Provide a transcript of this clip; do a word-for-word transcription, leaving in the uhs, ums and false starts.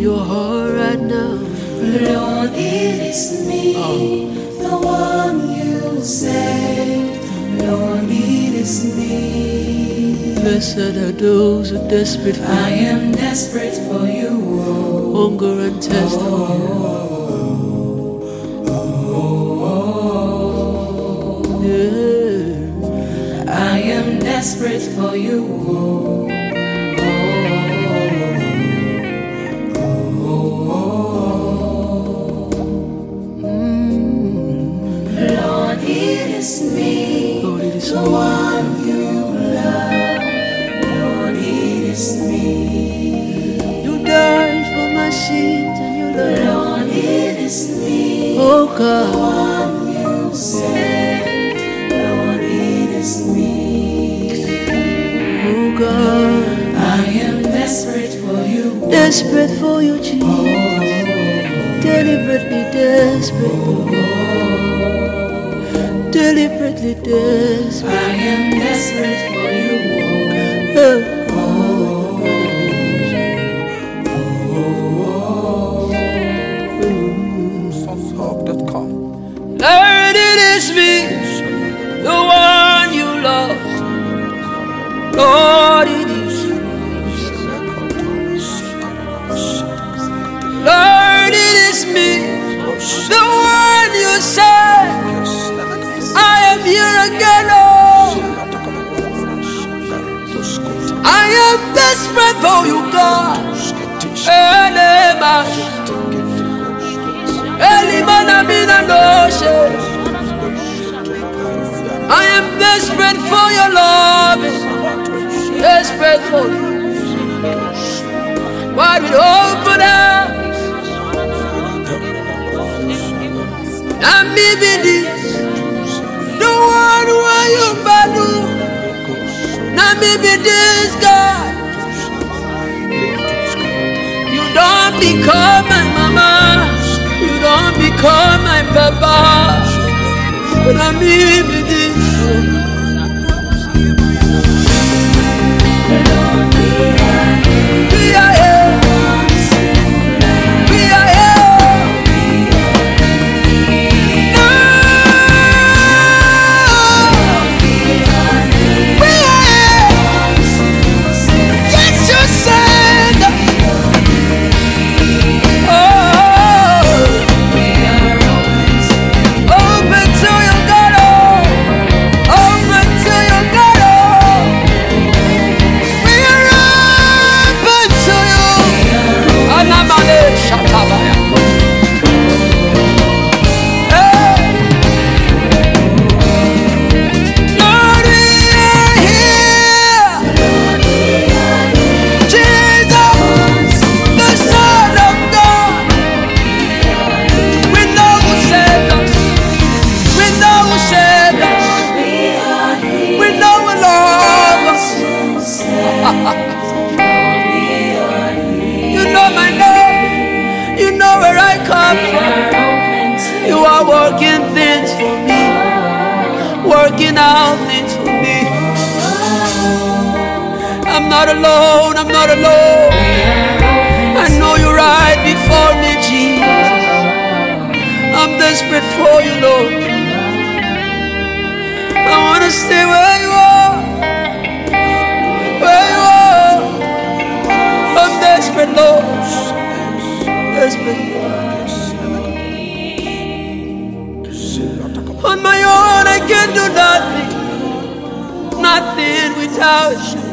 your heart right now. Lord, it is me, oh. the one you saved. Lord, it is me. Blessed are those who are desperate for you. I am desperate for you. Oh. Hunger and thirst oh. for you. Yeah. I am desperate for you. Oh. Me, Lord, it is the me. one you love. Lord, it is me. You died for my sins and you died. Lord, it is me. Oh God, the one you saved. Lord, it is me. Oh God, I am desperate for you. Desperate for you, Jesus. Oh. Deliberately desperate. Deliberately desperate. I am desperate for you. Oh. Oh. Oh. Oh. source hub dot com. Lord, it is me, the one you love. Lord, it is you. Lord, it is me, the one you said. I am here again, oh. I am desperate for you, God. Elema, Elimana mina noshe. I am desperate for your love, desperate for you. Why would open arms? I'm leaving this. The one where you badu. Now maybe this God. You don't become my mama. You don't become my papa. But I'm maybe this. We are here. We are here. You know my name. You know where I come from. You are working things for me, working out things for me. I'm not alone. I'm not alone. I know you're right before me, Jesus. I'm desperate for you, Lord. I want to stay where you are. Where you are. I'm desperate, Lord. Desperate. On my own, I can do nothing. Nothing without you.